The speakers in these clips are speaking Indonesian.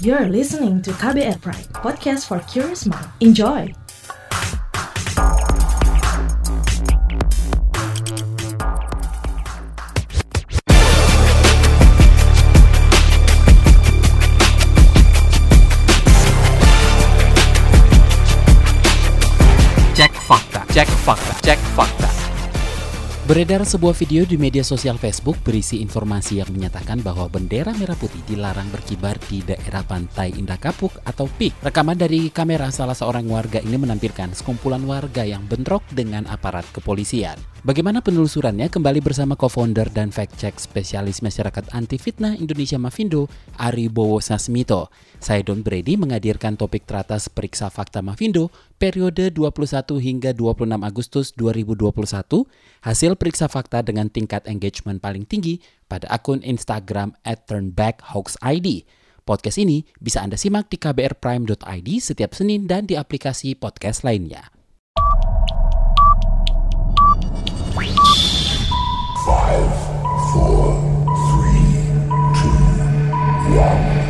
You're listening to KBR Pride, podcast for curious mind. Enjoy! Cek fakta. Beredar sebuah video di media sosial Facebook berisi informasi yang menyatakan bahwa bendera merah putih dilarang berkibar di daerah Pantai Indah Kapuk atau PIK. Rekaman dari kamera salah seorang warga ini menampilkan sekumpulan warga yang bentrok dengan aparat kepolisian. Bagaimana penelusurannya? Kembali bersama co-founder dan fact-check spesialis masyarakat anti fitnah Indonesia Mafindo, Ari Bowo Sasmito. Saya Don Brady menghadirkan topik teratas Periksa Fakta Mafindo periode 21 hingga 26 Agustus 2021, hasil periksa fakta dengan tingkat engagement paling tinggi pada akun Instagram @turnbackhoaxid. Podcast ini bisa Anda simak di kbrprime.id setiap Senin dan di aplikasi podcast lainnya. 5, 4, 3, 2, 1.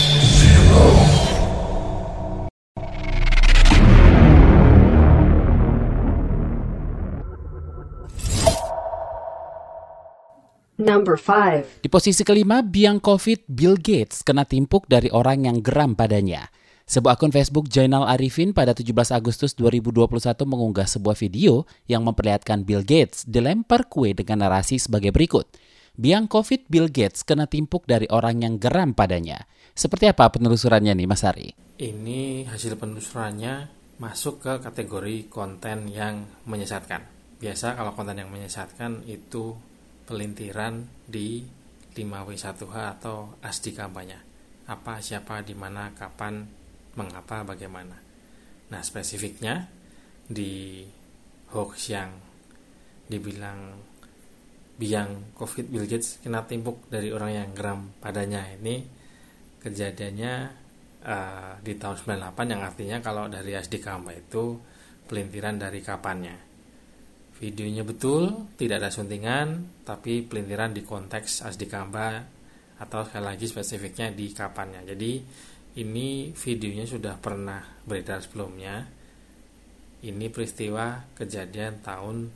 Number 5. Di posisi kelima, biang COVID Bill Gates kena timpuk dari orang yang geram padanya. Sebuah akun Facebook Jainal Arifin pada 17 Agustus 2021 mengunggah sebuah video yang memperlihatkan Bill Gates dilempar kue dengan narasi sebagai berikut. Biang COVID Bill Gates kena timpuk dari orang yang geram padanya. Seperti apa penelusurannya nih Mas Ari? Ini hasil penelusurannya masuk ke kategori konten yang menyesatkan. Biasa kalau konten yang menyesatkan itu pelintiran di 5W1H atau ASDI kampanye. Apa, siapa, di mana, kapan, mengapa, bagaimana. Nah, spesifiknya di hoax yang dibilang biang COVID Bill Gates kena timpuk dari orang yang geram padanya, ini kejadiannya di tahun 98, yang artinya kalau dari ASDI kampanye itu pelintiran dari kapannya. Videonya betul, tidak ada suntingan, tapi pelintiran di konteks ASDI Kamba atau sekali lagi spesifiknya di kapannya. Jadi ini videonya sudah pernah beredar sebelumnya. Ini peristiwa kejadian tahun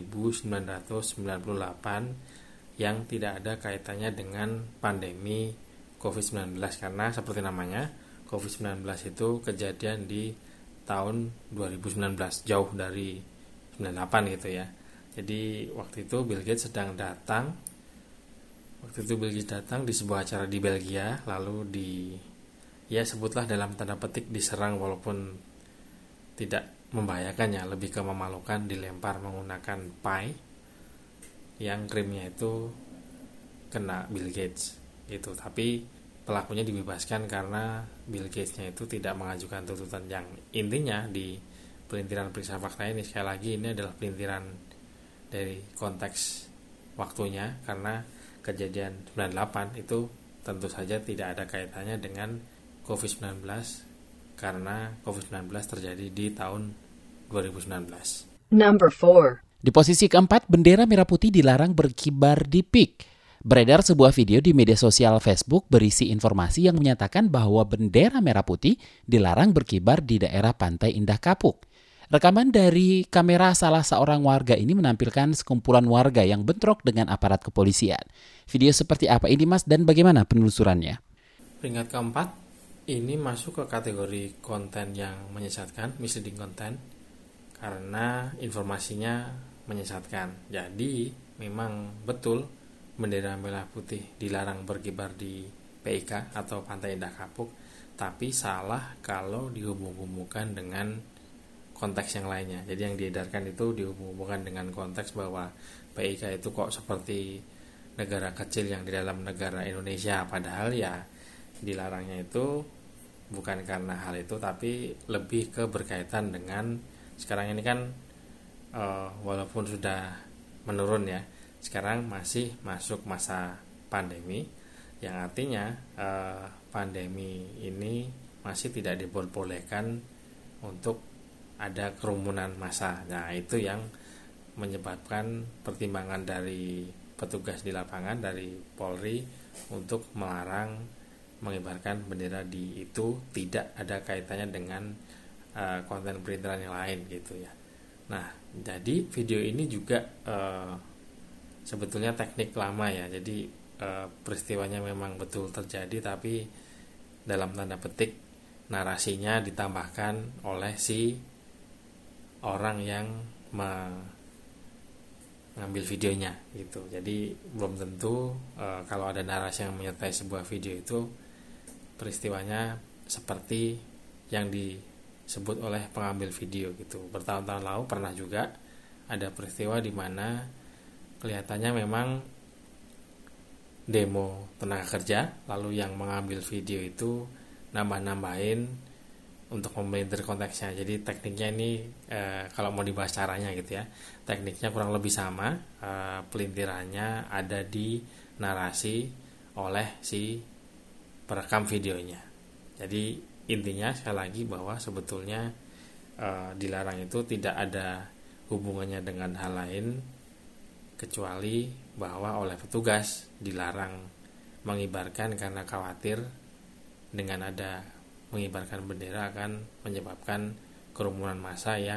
1998 yang tidak ada kaitannya dengan pandemi COVID-19 karena seperti namanya, COVID-19 itu kejadian di tahun 2019, jauh dari 98 gitu ya. Jadi waktu itu Bill Gates datang di sebuah acara di Belgia, lalu sebutlah dalam tanda petik diserang, walaupun tidak membahayakan ya, lebih ke memalukan, dilempar menggunakan pie yang krimnya itu kena Bill Gates gitu. Tapi pelakunya dibebaskan karena Bill Gates-nya itu tidak mengajukan tuntutan. Yang intinya di pelintiran periksa fakta ini, sekali lagi ini adalah pelintiran dari konteks waktunya, karena kejadian 98 itu tentu saja tidak ada kaitannya dengan COVID-19 karena COVID-19 terjadi di tahun 2019. Number 4. Di posisi keempat, bendera merah putih dilarang berkibar di PIK. Beredar sebuah video di media sosial Facebook berisi informasi yang menyatakan bahwa bendera merah putih dilarang berkibar di daerah Pantai Indah Kapuk. Rekaman dari kamera salah seorang warga ini menampilkan sekumpulan warga yang bentrok dengan aparat kepolisian. Video seperti apa ini Mas dan bagaimana penelusurannya? Peringkat keempat, ini masuk ke kategori konten yang menyesatkan, misleading content, karena informasinya menyesatkan. Jadi memang betul bendera merah putih dilarang berkibar di PIK atau Pantai Indah Kapuk, tapi salah kalau dihubung-hubungkan dengan konteks yang lainnya. Jadi yang diedarkan itu dihubung-hubungkan dengan konteks bahwa PIK itu kok seperti negara kecil yang di dalam negara Indonesia, padahal ya dilarangnya itu bukan karena hal itu, tapi lebih ke berkaitan dengan sekarang ini kan walaupun sudah menurun ya, sekarang masih masuk masa pandemi, yang artinya pandemi ini masih tidak diperbolehkan untuk ada kerumunan massa. Nah, itu yang menyebabkan pertimbangan dari petugas di lapangan, dari Polri, untuk melarang mengibarkan bendera di itu tidak ada kaitannya dengan konten perintilan yang lain gitu ya. Nah, jadi video ini juga sebetulnya teknik lama ya. Jadi peristiwanya memang betul terjadi, tapi dalam tanda petik narasinya ditambahkan oleh si orang yang mengambil videonya gitu. Jadi belum tentu kalau ada narasi yang menyertai sebuah video itu peristiwanya seperti yang disebut oleh pengambil video gitu. Bertahun-tahun lalu pernah juga ada peristiwa di mana kelihatannya memang demo tenaga kerja, lalu yang mengambil video itu nambah-nambahin untuk memelintir konteksnya. Jadi tekniknya ini kalau mau dibahas caranya gitu ya, tekniknya kurang lebih sama. Pelintirannya ada di narasi oleh si perekam videonya. Jadi intinya sekali lagi bahwa sebetulnya dilarang itu tidak ada hubungannya dengan hal lain kecuali bahwa oleh petugas dilarang mengibarkan karena khawatir dengan ada mengibarkan bendera akan menyebabkan kerumunan massa yang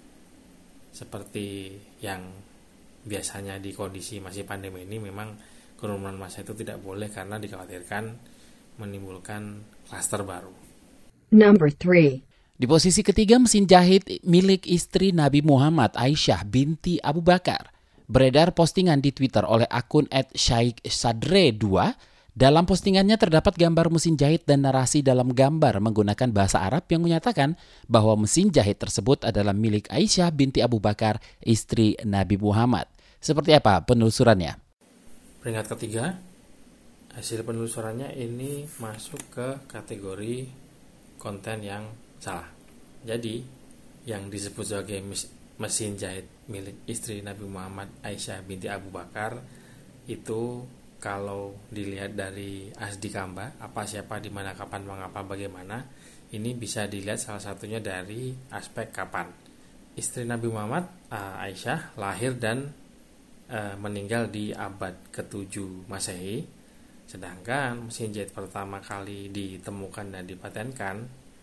seperti yang biasanya di kondisi masih pandemi ini. Memang kerumunan massa itu tidak boleh karena dikhawatirkan menimbulkan klaster baru. Number 3. Di posisi ketiga, mesin jahit milik istri Nabi Muhammad, Aisyah binti Abu Bakar. Beredar postingan di Twitter oleh akun @SheikSadre2. Dalam postingannya terdapat gambar mesin jahit dan narasi dalam gambar menggunakan bahasa Arab yang menyatakan bahwa mesin jahit tersebut adalah milik Aisyah binti Abu Bakar, istri Nabi Muhammad. Seperti apa penelusurannya? Peringkat ketiga, hasil penelusurannya ini masuk ke kategori konten yang salah. Jadi, yang disebut sebagai mesin jahit milik istri Nabi Muhammad, Aisyah binti Abu Bakar, itu kalau dilihat dari Asdi Kamba, apa siapa di mana kapan mengapa bagaimana, ini bisa dilihat salah satunya dari aspek kapan. Istri Nabi Muhammad, Aisyah, lahir dan meninggal di abad ke-7 Masehi, sedangkan mesin jahit pertama kali ditemukan dan dipatenkan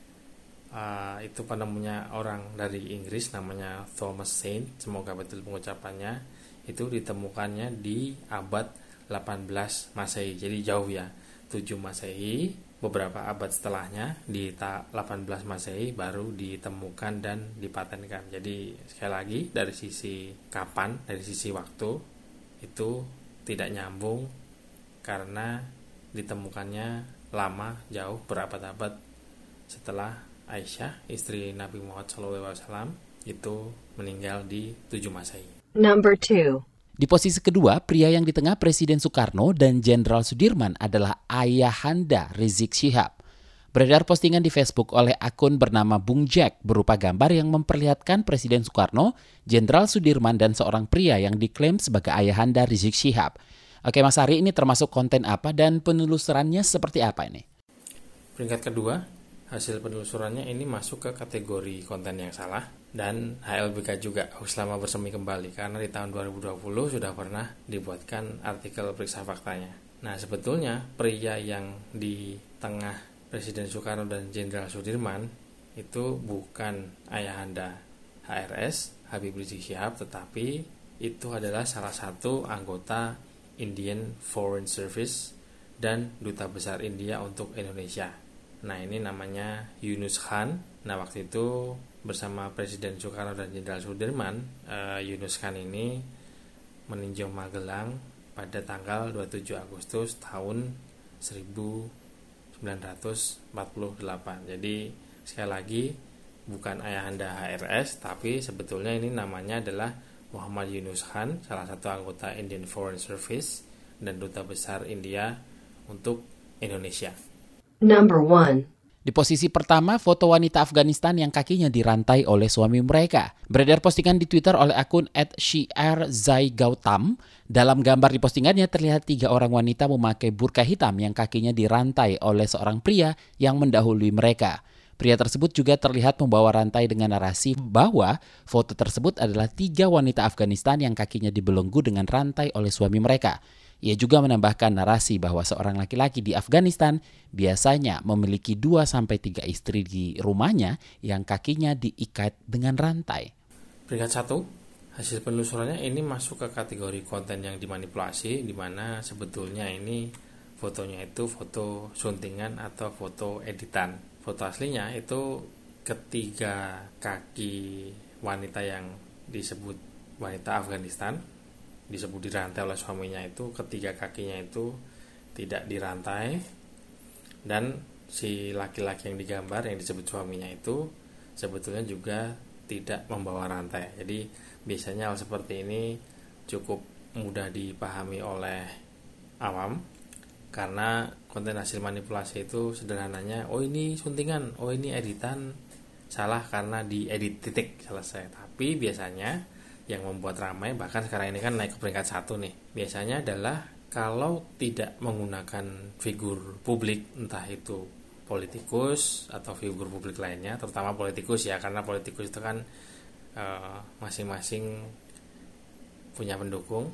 itu penemunya orang dari Inggris namanya Thomas Saint, semoga betul pengucapannya, itu ditemukannya di abad 18 Masehi, jadi jauh ya, 7 Masehi, beberapa abad setelahnya di 18 Masehi baru ditemukan dan dipatenkan. Jadi sekali lagi dari sisi kapan, dari sisi waktu itu tidak nyambung karena ditemukannya lama, jauh, berabad-abad setelah Aisyah, istri Nabi Muhammad SAW itu meninggal di 7 Masehi. Number 2. Di posisi kedua, pria yang di tengah Presiden Soekarno dan Jenderal Sudirman adalah ayahanda Rizik Syihab. Beredar postingan di Facebook oleh akun bernama Bung Jack berupa gambar yang memperlihatkan Presiden Soekarno, Jenderal Sudirman, dan seorang pria yang diklaim sebagai ayahanda Rizik Syihab. Oke Mas Ari, ini termasuk konten apa dan penelusurannya seperti apa ini? Peringkat kedua, hasil penelusurannya ini masuk ke kategori konten yang salah dan HLBK juga, harus lama bersemi kembali, karena di tahun 2020 sudah pernah dibuatkan artikel periksa faktanya. Nah, sebetulnya pria yang di tengah Presiden Soekarno dan Jenderal Sudirman itu bukan ayahanda HRS, Habib Rizik Syihab, tetapi itu adalah salah satu anggota Indian Foreign Service dan Duta Besar India untuk Indonesia. Nah, ini namanya Yunus Khan. Nah, waktu itu bersama Presiden Soekarno dan Jenderal Sudirman, Yunus Khan ini meninjau Magelang pada tanggal 27 Agustus tahun 1948. Jadi sekali lagi bukan ayahanda HRS, tapi sebetulnya ini namanya adalah Muhammad Yunus Khan, salah satu anggota Indian Foreign Service dan Duta Besar India untuk Indonesia. Number 1. Di posisi pertama, foto wanita Afghanistan yang kakinya dirantai oleh suami mereka. Beredar postingan di Twitter oleh akun @shiarzai_gautam. Dalam gambar di postingannya terlihat 3 orang wanita memakai burka hitam yang kakinya dirantai oleh seorang pria yang mendahului mereka. Pria tersebut juga terlihat membawa rantai dengan narasi bahwa foto tersebut adalah 3 wanita Afghanistan yang kakinya dibelenggu dengan rantai oleh suami mereka. Ia juga menambahkan narasi bahwa seorang laki-laki di Afghanistan biasanya memiliki 2-3 istri di rumahnya yang kakinya diikat dengan rantai. Peringkat 1, hasil penelusurannya ini masuk ke kategori konten yang dimanipulasi, di mana sebetulnya ini fotonya itu foto suntingan atau foto editan. Foto aslinya itu ketiga kaki wanita yang disebut wanita Afghanistan, disebut dirantai oleh suaminya, itu ketiga kakinya itu tidak dirantai, dan si laki-laki yang digambar yang disebut suaminya itu sebetulnya juga tidak membawa rantai. Jadi biasanya hal seperti ini cukup mudah dipahami oleh awam, karena konten hasil manipulasi itu sederhananya, oh ini suntingan, oh ini editan, salah karena diedit, titik, selesai. Tapi biasanya yang membuat ramai, bahkan sekarang ini kan naik ke peringkat 1 nih, biasanya adalah kalau tidak menggunakan figur publik, entah itu politikus atau figur publik lainnya, terutama politikus ya, karena politikus itu kan masing-masing punya pendukung.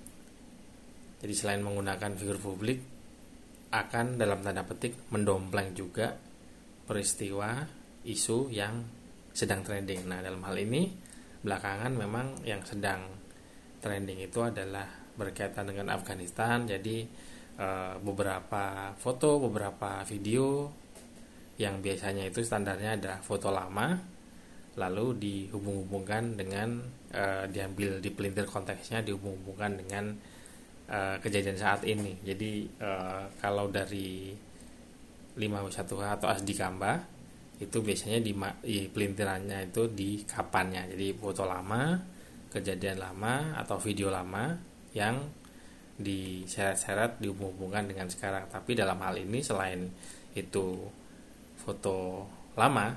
Jadi selain menggunakan figur publik, akan dalam tanda petik mendompleng juga peristiwa isu yang sedang trending. Nah, dalam hal ini belakangan memang yang sedang trending itu adalah berkaitan dengan Afghanistan. Jadi beberapa foto, beberapa video yang biasanya itu standarnya adalah foto lama, lalu dihubung-hubungkan dengan diambil, dipelintir konteksnya, dihubung-hubungkan dengan kejadian saat ini. Jadi kalau dari 5W1H atau Asdi Kamba itu biasanya di pelintirannya itu di kapannya. Jadi foto lama, kejadian lama atau video lama yang diseret-seret dihubung-hubungkan dengan sekarang. Tapi dalam hal ini selain itu foto lama,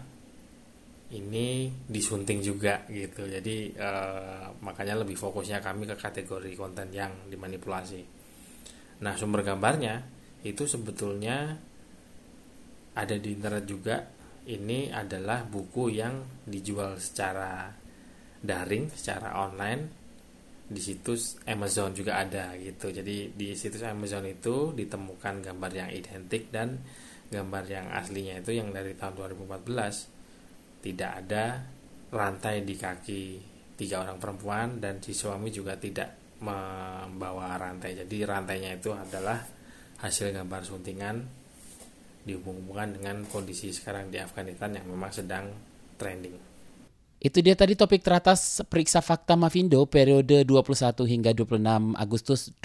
ini disunting juga gitu. Jadi makanya lebih fokusnya kami ke kategori konten yang dimanipulasi. Nah, sumber gambarnya itu sebetulnya ada di internet juga. Ini adalah buku yang dijual secara daring, secara online, di situs Amazon juga ada gitu. Jadi di situs Amazon itu ditemukan gambar yang identik, dan gambar yang aslinya itu yang dari tahun 2014 tidak ada rantai di kaki 3 orang perempuan, dan si suami juga tidak membawa rantai. Jadi rantainya itu adalah hasil gambar suntingan dihubung-hubungkan dengan kondisi sekarang di Afghanistan yang memang sedang trending. Itu dia tadi topik teratas Periksa Fakta Mavindo periode 21 hingga 26 Agustus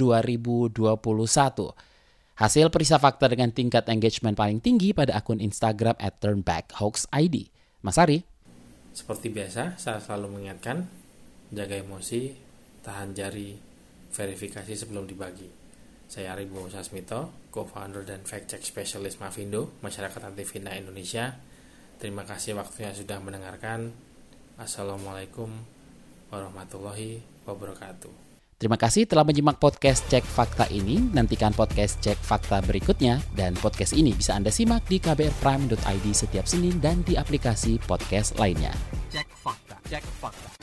2021. Hasil periksa fakta dengan tingkat engagement paling tinggi pada akun Instagram @turnbackhoaxid. Mas Ari? Seperti biasa, saya selalu mengingatkan, jaga emosi, tahan jari, verifikasi sebelum dibagi. Saya Ari Bowo Sasmito, co-founder dan fact-check specialist Mavindo, Masyarakat Anti Fitnah Indonesia. Terima kasih waktunya sudah mendengarkan. Assalamualaikum warahmatullahi wabarakatuh. Terima kasih telah menyimak podcast Cek Fakta ini. Nantikan podcast Cek Fakta berikutnya, dan podcast ini bisa Anda simak di kbrprime.id setiap Senin dan di aplikasi podcast lainnya. Cek Fakta.